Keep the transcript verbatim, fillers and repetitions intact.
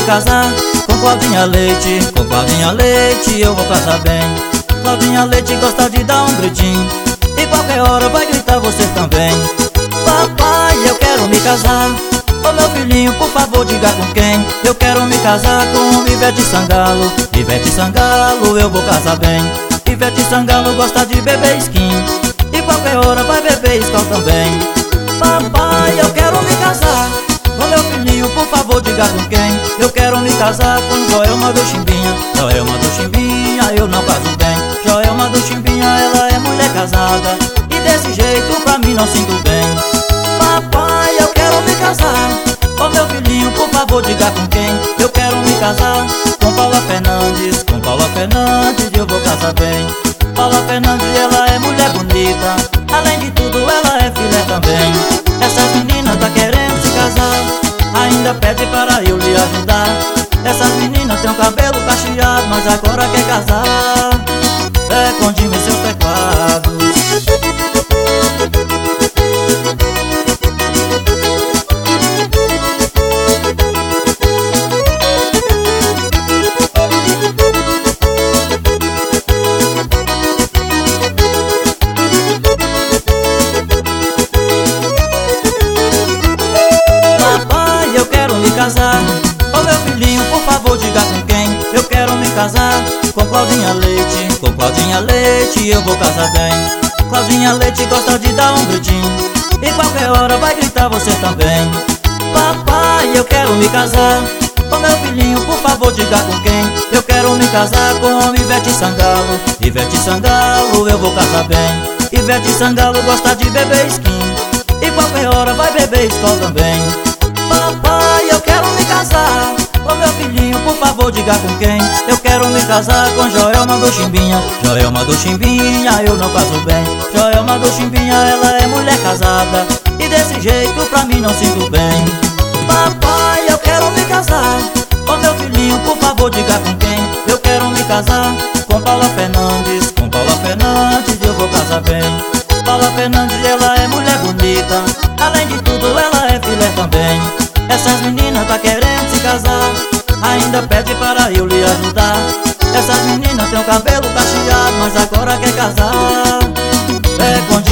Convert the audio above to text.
casar com Claudinha Leite. Com Claudinha Leite eu vou casar bem. Claudinha Leite gosta de dar um gritinho e qualquer hora vai gritar você também. Papai, eu quero me casar. Ô meu filhinho, por favor, diga com quem. Eu quero me casar com Ivete Sangalo. Ivete Sangalo, eu vou casar bem. Ivete Sangalo gosta de beber skin e qualquer hora vai beber Skol também. Papai, eu quero me casar. Ô meu filhinho, por favor, diga com quem. Eu quero me casar com Joelma do Chimbinha. Joelma do Chimbinha, eu não caso bem. Joelma do Chimbinha, ela é mulher casada e desse jeito pra mim não sinto bem. Papai, eu quero me casar. Ô meu filhinho, por favor, diga com quem. Eu quero me casar com Paula Fernandes. Com Paula Fernandes eu vou casar bem. Paula Fernandes, ela é mulher bonita, além de tudo ela é filé também. Essas meninas tá querendo se casar, ainda pede para eu lhe ajudar. Essas meninas têm o cabelo cacheado, mas agora quer casar. É com Jimmy e seus teclados. Casar. Ô meu filhinho, por favor, diga com quem. Eu quero me casar com Claudinha Leite. Com Claudinha Leite eu vou casar bem. Claudinha Leite gosta de dar um gritinho e qualquer hora vai gritar você também. Papai, eu quero me casar. Ô meu filhinho, por favor, diga com quem. Eu quero me casar com Ivete Sangalo. Ivete Sangalo, eu vou casar bem. Ivete Sangalo gosta de beber skin e qualquer hora vai beber Skol também. Papai, eu quero me casar. Ô meu filhinho, por favor, diga com quem. Eu quero me casar com Joelma do Chimbinha. Joelma do Chimbinha, eu não caso bem. Joelma do Chimbinha, ela é mulher casada e desse jeito pra mim não sinto bem. Papai, eu quero me casar. Ô meu filhinho, por favor, diga com quem. Eu quero me casar com Paula Fernandes. Com Paula Fernandes eu vou casar bem. Paula Fernandes, ela é mulher bonita, além de tudo ela é filé também. Essas meninas tá querendo se casar, ainda pede para eu lhe ajudar. Essas meninas têm o cabelo cacheado, mas agora quer casar. É com